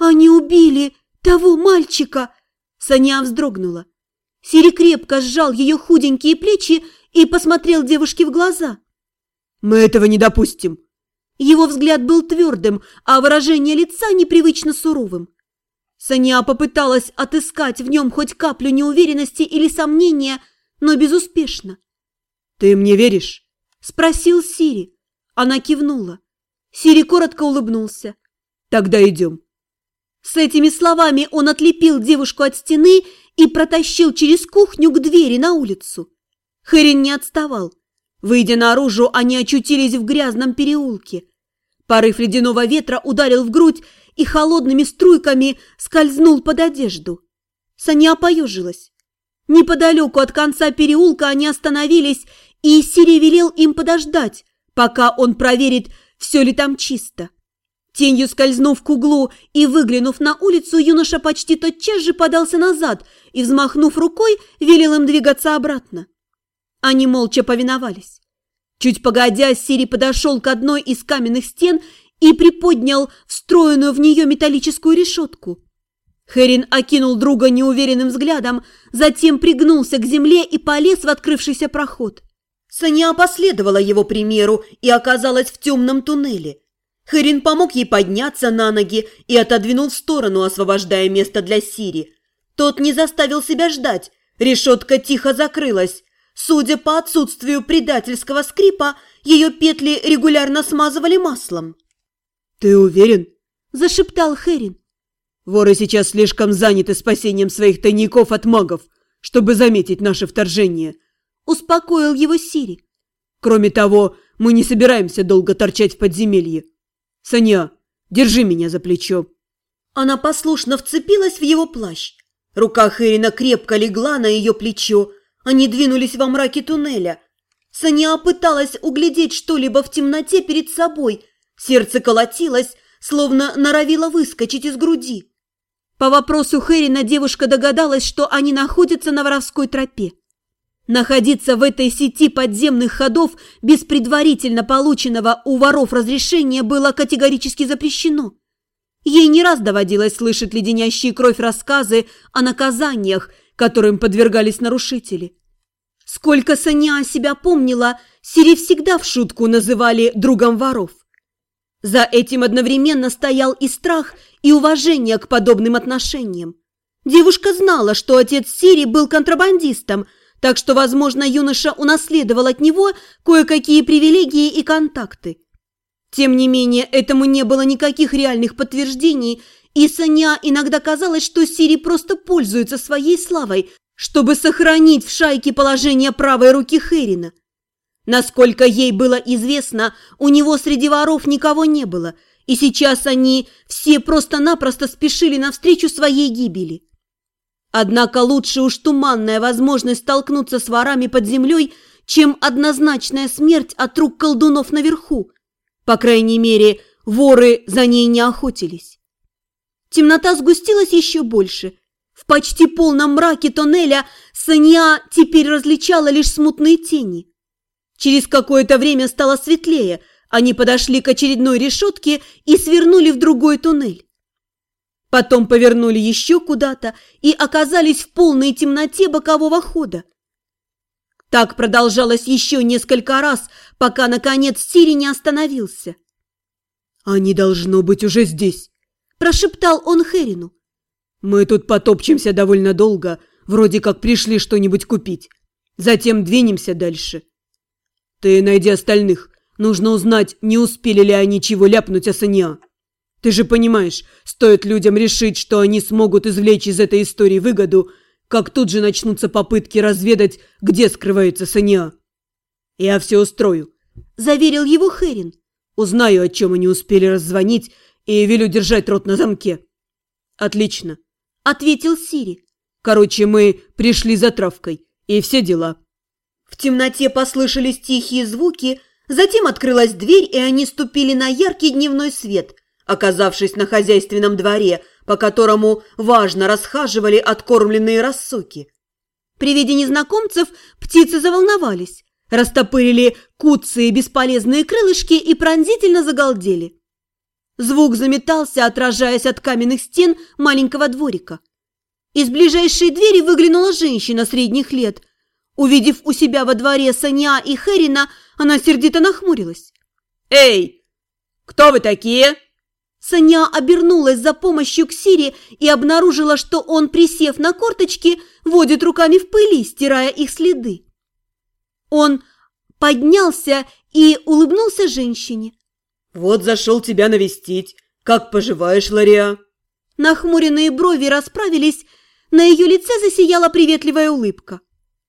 Они убили того мальчика!» Саня вздрогнула. Сири крепко сжал ее худенькие плечи и посмотрел девушке в глаза. «Мы этого не допустим!» Его взгляд был твердым, а выражение лица непривычно суровым. Саня попыталась отыскать в нем хоть каплю неуверенности или сомнения, но безуспешно. «Ты мне веришь?» – спросил Сири. Она кивнула. Сири коротко улыбнулся. «Тогда идем». С этими словами он отлепил девушку от стены и протащил через кухню к двери на улицу. Хэрин не отставал. Выйдя наружу, они очутились в грязном переулке. Порыв ледяного ветра ударил в грудь и холодными струйками скользнул под одежду. Саня поежилась. Неподалеку от конца переулка они остановились, и Сири велел им подождать, пока он проверит, все ли там чисто. Тенью скользнув к углу и выглянув на улицу, юноша почти тотчас же подался назад и, взмахнув рукой, велел им двигаться обратно. Они молча повиновались. Чуть погодя, Сири подошел к одной из каменных стен и приподнял встроенную в нее металлическую решетку. Хэрин окинул друга неуверенным взглядом, затем пригнулся к земле и полез в открывшийся проход. Саня последовала его примеру и оказалась в темном туннеле. Хэрин помог ей подняться на ноги и отодвинул в сторону, освобождая место для Сири. Тот не заставил себя ждать, решетка тихо закрылась. Судя по отсутствию предательского скрипа, ее петли регулярно смазывали маслом. «Ты уверен?» – зашептал Хэрин. «Воры сейчас слишком заняты спасением своих тайников от магов, чтобы заметить наше вторжение», – успокоил его Сири. «Кроме того, мы не собираемся долго торчать в подземелье. Саня, держи меня за плечо». Она послушно вцепилась в его плащ. Рука Хэрина крепко легла на ее плечо. Они двинулись во мраке туннеля. Саня пыталась углядеть что-либо в темноте перед собой. Сердце колотилось, словно норовило выскочить из груди. По вопросу Хэрина девушка догадалась, что они находятся на воровской тропе. Находиться в этой сети подземных ходов без предварительно полученного у воров разрешения было категорически запрещено. Ей не раз доводилось слышать леденящие кровь рассказы о наказаниях, которым подвергались нарушители. Сколько Саня себя помнила, Сири всегда в шутку называли другом воров. За этим одновременно стоял и страх, и уважение к подобным отношениям. Девушка знала, что отец Сири был контрабандистом, так что, возможно, юноша унаследовал от него кое-какие привилегии и контакты. Тем не менее, этому не было никаких реальных подтверждений, и Саня иногда казалось, что Сири просто пользуется своей славой, чтобы сохранить в шайке положение правой руки Хэрина. Насколько ей было известно, у него среди воров никого не было, и сейчас они все просто-напросто спешили навстречу своей гибели. Однако лучше уж туманная возможность столкнуться с ворами под землей, чем однозначная смерть от рук колдунов наверху. По крайней мере, воры за ней не охотились. Темнота сгустилась еще больше. В почти полном мраке тоннеля Саня теперь различала лишь смутные тени. Через какое-то время стало светлее. Они подошли к очередной решетке и свернули в другой туннель. Потом повернули еще куда-то и оказались в полной темноте бокового хода. Так продолжалось еще несколько раз, пока, наконец, Сири не остановился. «Они, должно быть, уже здесь», – прошептал он Хэрину. «Мы тут потопчемся довольно долго, вроде как пришли что-нибудь купить. Затем двинемся дальше. Ты найди остальных, нужно узнать, не успели ли они чего ляпнуть о Саня. Ты же понимаешь, стоит людям решить, что они смогут извлечь из этой истории выгоду, как тут же начнутся попытки разведать, где скрывается Саня. Я все устрою», – заверил его Хэрин. «Узнаю, о чем они успели раззвонить, и велю держать рот на замке». «Отлично», – ответил Сири. «Короче, мы пришли за травкой, и все дела». В темноте послышались тихие звуки, затем открылась дверь, и они ступили на яркий дневной свет, оказавшись на хозяйственном дворе, по которому важно расхаживали откормленные рассоки. При виде незнакомцев птицы заволновались, растопырили куцые бесполезные крылышки и пронзительно загалдели. Звук заметался, отражаясь от каменных стен маленького дворика. Из ближайшей двери выглянула женщина средних лет. Увидев у себя во дворе Санья и Хэрина, она сердито нахмурилась. «Эй, кто вы такие?» Санья обернулась за помощью к Сири и обнаружила, что он, присев на корточки, водит руками в пыли, стирая их следы. Он поднялся и улыбнулся женщине. «Вот зашел тебя навестить. Как поживаешь, Лария?» Нахмуренные брови расправились, на ее лице засияла приветливая улыбка.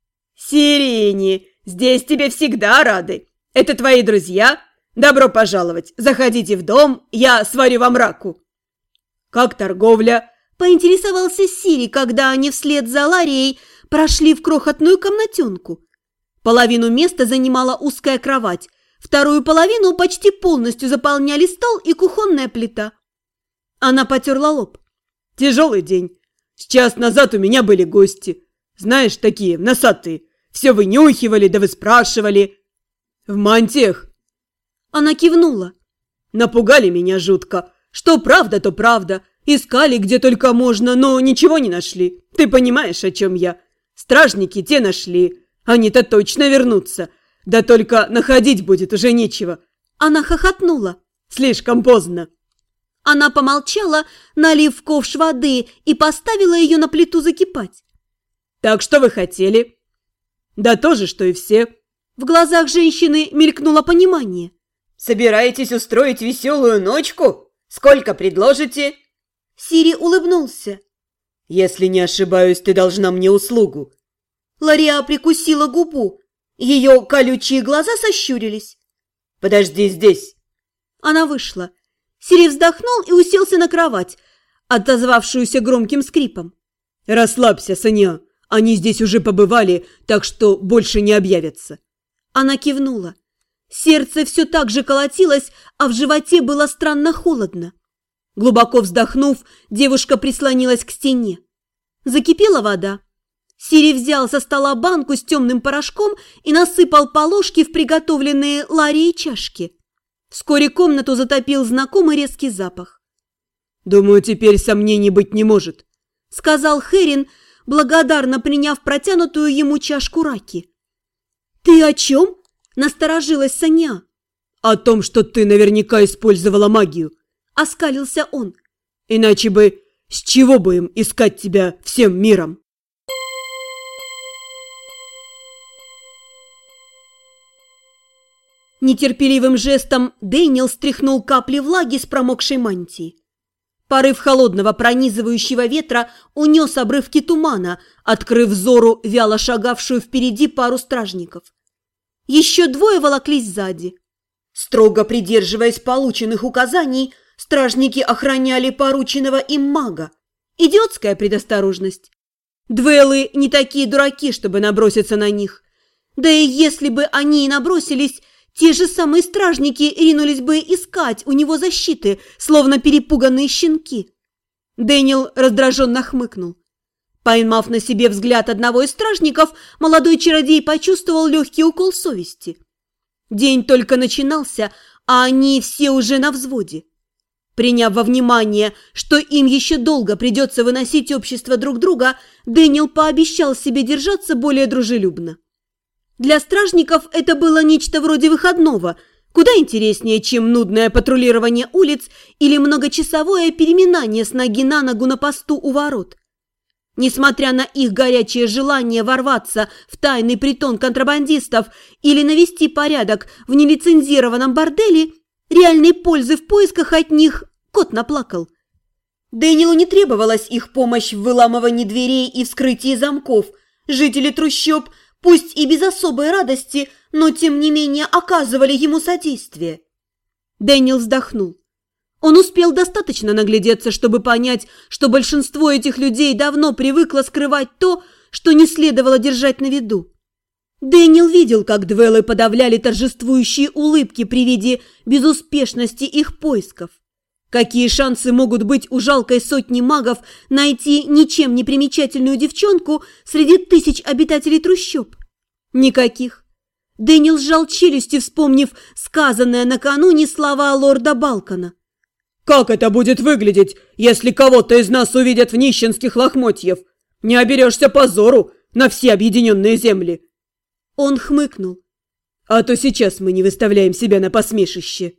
«Сирени, здесь тебе всегда рады. Это твои друзья? Добро пожаловать. Заходите в дом, я сварю вам раку». «Как торговля?» – поинтересовался Сири, когда они вслед за Ларией прошли в крохотную комнатенку. Половину места занимала узкая кровать, вторую половину почти полностью заполняли стол и кухонная плита. Она потерла лоб. «Тяжелый день. С час назад у меня были гости. Знаешь, такие носатые. Все вынюхивали, да выспрашивали. В мантиях». Она кивнула. «Напугали меня жутко. Что правда, то правда. Искали где только можно, но ничего не нашли. Ты понимаешь, о чем я? Стражники те нашли. Они-то точно вернутся. Да только находить будет уже нечего». Она хохотнула. «Слишком поздно». Она помолчала, налив в ковш воды, и поставила ее на плиту закипать. «Так что вы хотели?» «Да то же, что и все». В глазах женщины мелькнуло понимание. «Собираетесь устроить веселую ночку? Сколько предложите?» Сири улыбнулся. «Если не ошибаюсь, ты должна мне услугу». Лария прикусила губу. Ее колючие глаза сощурились. «Подожди здесь». Она вышла. Сири вздохнул и уселся на кровать, отозвавшуюся громким скрипом. «Расслабься, Саня. Они здесь уже побывали, так что больше не объявятся». Она кивнула. Сердце все так же колотилось, а в животе было странно холодно. Глубоко вздохнув, девушка прислонилась к стене. Закипела вода. Сири взял со стола банку с темным порошком и насыпал по ложке в приготовленные Ларией чашки. Вскоре комнату затопил знакомый резкий запах. «Думаю, теперь сомнений быть не может», — сказал Хэрин, благодарно приняв протянутую ему чашку раки. «Ты о чем?» — насторожилась Саня. «О том, что ты наверняка использовала магию», — оскалился он. «Иначе бы с чего бы им искать тебя всем миром?» Нетерпеливым жестом Дэниел стряхнул капли влаги с промокшей мантии. Порыв холодного пронизывающего ветра унес обрывки тумана, открыв взору вяло шагавшую впереди пару стражников. Еще двое волоклись сзади. Строго придерживаясь полученных указаний, стражники охраняли порученного им мага. Идиотская предосторожность. Двеллы не такие дураки, чтобы наброситься на них. Да и если бы они и набросились, те же самые стражники ринулись бы искать у него защиты, словно перепуганные щенки. Дэниел раздраженно хмыкнул. Поймав на себе взгляд одного из стражников, молодой чародей почувствовал легкий укол совести. День только начинался, а они все уже на взводе. Приняв во внимание, что им еще долго придется выносить общество друг друга, Дэниел пообещал себе держаться более дружелюбно. Для стражников это было нечто вроде выходного, куда интереснее, чем нудное патрулирование улиц или многочасовое переминание с ноги на ногу на посту у ворот. Несмотря на их горячее желание ворваться в тайный притон контрабандистов или навести порядок в нелицензированном борделе, реальной пользы в поисках от них кот наплакал. Дэниелу не требовалась их помощь в выламывании дверей и вскрытии замков. Жители трущоб, пусть и без особой радости, но тем не менее оказывали ему содействие. Дэниел вздохнул. Он успел достаточно наглядеться, чтобы понять, что большинство этих людей давно привыкло скрывать то, что не следовало держать на виду. Дэниел видел, как двеллы подавляли торжествующие улыбки при виде безуспешности их поисков. Какие шансы могут быть у жалкой сотни магов найти ничем не примечательную девчонку среди тысяч обитателей трущоб? Никаких. Дэниел сжал челюсти, вспомнив сказанные накануне слова лорда Балкона. Как это будет выглядеть, если кого-то из нас увидят в нищенских лохмотьев? Не оберешься позору на все объединенные земли!» Он хмыкнул. «А то сейчас мы не выставляем себя на посмешище».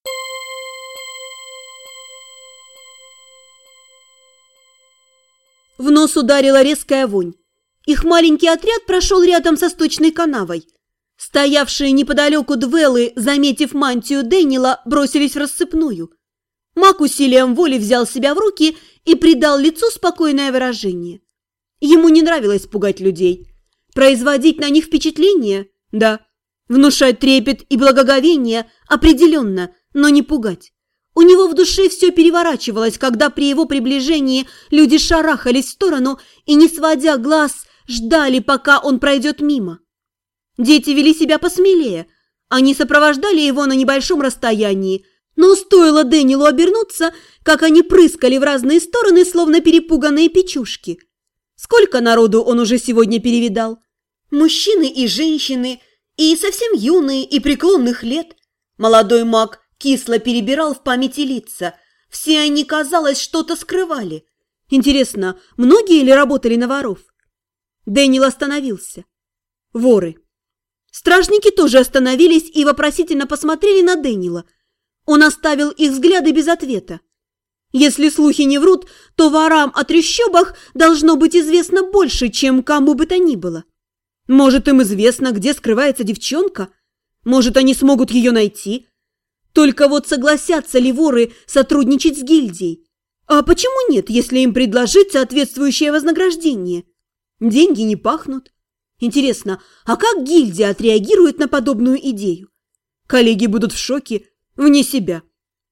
В нос ударила резкая вонь. Их маленький отряд прошел рядом со сточной канавой. Стоявшие неподалеку двеллы, заметив мантию Дэниела, бросились в рассыпную. Маг усилием воли взял себя в руки и придал лицу спокойное выражение. Ему не нравилось пугать людей. Производить на них впечатление – да. Внушать трепет и благоговение – определенно, но не пугать. У него в душе все переворачивалось, когда при его приближении люди шарахались в сторону и, не сводя глаз, ждали, пока он пройдет мимо. Дети вели себя посмелее. Они сопровождали его на небольшом расстоянии, но стоило Дэниелу обернуться, как они прыскали в разные стороны, словно перепуганные печушки. Сколько народу он уже сегодня перевидал? Мужчины и женщины, и совсем юные, и преклонных лет. Молодой маг кисло перебирал в памяти лица. Все они, казалось, что-то скрывали. Интересно, многие ли работали на воров? Дэниел остановился. Воры. Стражники тоже остановились и вопросительно посмотрели на Дэниела. Он оставил их взгляды без ответа. Если слухи не врут, то ворам о трущобах должно быть известно больше, чем кому бы то ни было. Может, им известно, где скрывается девчонка? Может, они смогут ее найти? Только вот согласятся ли воры сотрудничать с гильдией? А почему нет, если им предложить соответствующее вознаграждение? Деньги не пахнут. Интересно, а как гильдия отреагирует на подобную идею? Коллеги будут в шоке, вне себя.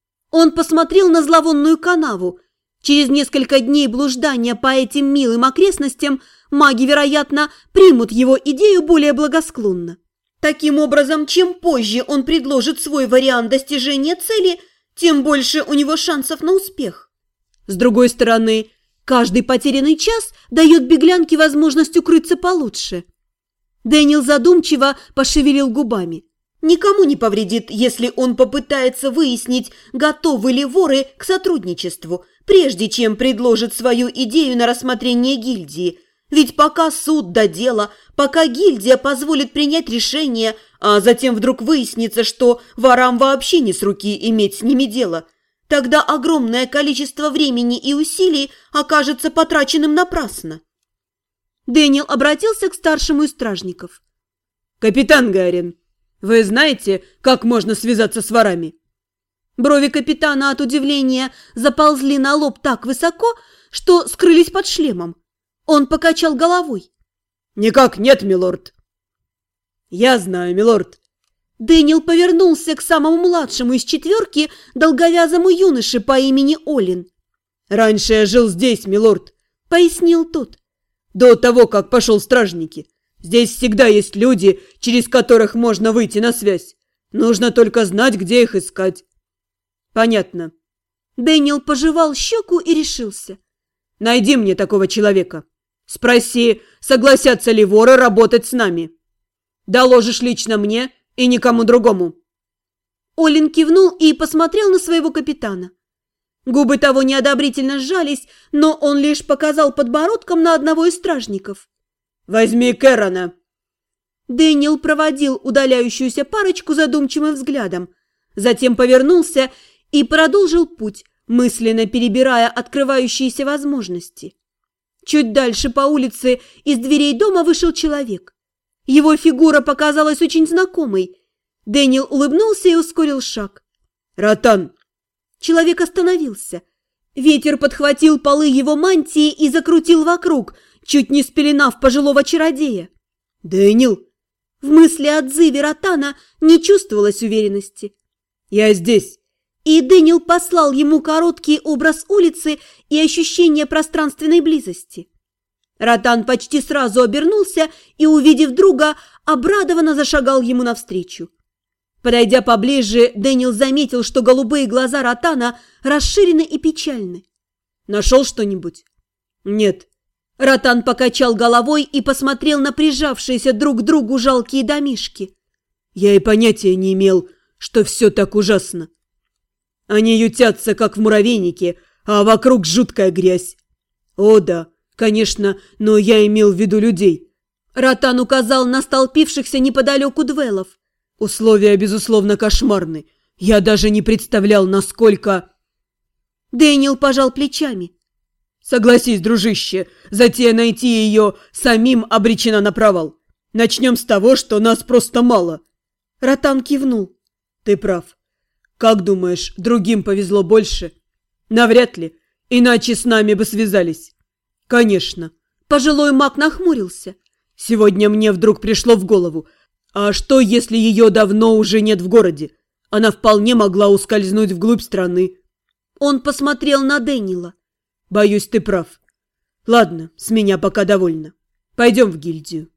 Он посмотрел на зловонную канаву. Через несколько дней блуждания по этим милым окрестностям маги, вероятно, примут его идею более благосклонно. Таким образом, чем позже он предложит свой вариант достижения цели, тем больше у него шансов на успех. С другой стороны, каждый потерянный час дает беглянке возможность укрыться получше. Дэниел задумчиво пошевелил губами. Никому не повредит, если он попытается выяснить, готовы ли воры к сотрудничеству, прежде чем предложит свою идею на рассмотрение гильдии. Ведь пока суд до дела, пока гильдия позволит принять решение, а затем вдруг выяснится, что ворам вообще не с руки иметь с ними дело, тогда огромное количество времени и усилий окажется потраченным напрасно. Дэниел обратился к старшему из стражников. «Капитан Гарин, вы знаете, как можно связаться с ворами?» Брови капитана от удивления заползли на лоб так высоко, что скрылись под шлемом. Он покачал головой. «Никак нет, милорд». «Я знаю, милорд». Дэниел повернулся к самому младшему из четверки, долговязому юноше по имени Олин. «Раньше я жил здесь, милорд», — пояснил тот. «До того, как пошел в стражники. Здесь всегда есть люди, через которых можно выйти на связь. Нужно только знать, где их искать». «Понятно». Дэниел пожевал щеку и решился. «Найди мне такого человека. Спроси, согласятся ли воры работать с нами. Доложишь лично мне и никому другому». Олин кивнул и посмотрел на своего капитана. Губы того неодобрительно сжались, но он лишь показал подбородком на одного из стражников. «Возьми Кэрона». Дэниел проводил удаляющуюся парочку задумчивым взглядом, затем повернулся и продолжил путь, мысленно перебирая открывающиеся возможности. Чуть дальше по улице из дверей дома вышел человек. Его фигура показалась очень знакомой. Дэниел улыбнулся и ускорил шаг. «Ротан!» Человек остановился. Ветер подхватил полы его мантии и закрутил вокруг, чуть не спеленав пожилого чародея. «Дэниел!» В мысли-отзыве Ротана не чувствовалось уверенности. «Я здесь!» И Дэниел послал ему короткий образ улицы и ощущение пространственной близости. Ротан почти сразу обернулся и, увидев друга, обрадованно зашагал ему навстречу. Подойдя поближе, Дэниел заметил, что голубые глаза Ротана расширены и печальны. «Нашел что-нибудь?» «Нет». Ротан покачал головой и посмотрел на прижавшиеся друг к другу жалкие домишки. «Я и понятия не имел, что все так ужасно». Они ютятся, как в муравейнике, а вокруг жуткая грязь. О да, конечно, но я имел в виду людей. Ротан указал на столпившихся неподалеку двелов. Условия, безусловно, кошмарны. Я даже не представлял, насколько... Дэниел пожал плечами. Согласись, дружище, затея найти ее самим обречена на провал. Начнем с того, что нас просто мало. Ротан кивнул. Ты прав. Как думаешь, другим повезло больше? Навряд ли, иначе с нами бы связались. Конечно. Пожилой маг нахмурился. Сегодня мне вдруг пришло в голову. А что, если ее давно уже нет в городе? Она вполне могла ускользнуть вглубь страны. Он посмотрел на Дэниела. Боюсь, ты прав. Ладно, с меня пока довольно. Пойдем в гильдию.